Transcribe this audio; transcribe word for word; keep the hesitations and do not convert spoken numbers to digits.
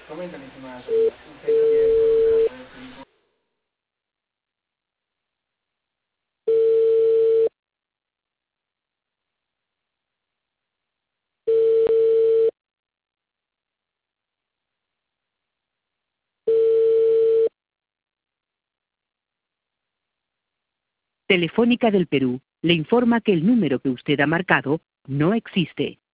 Coméntame, estimada Camila. ¿Usted no quiere preguntar por el hijo? Telefónica del Perú le informa que el número que usted ha marcado no existe.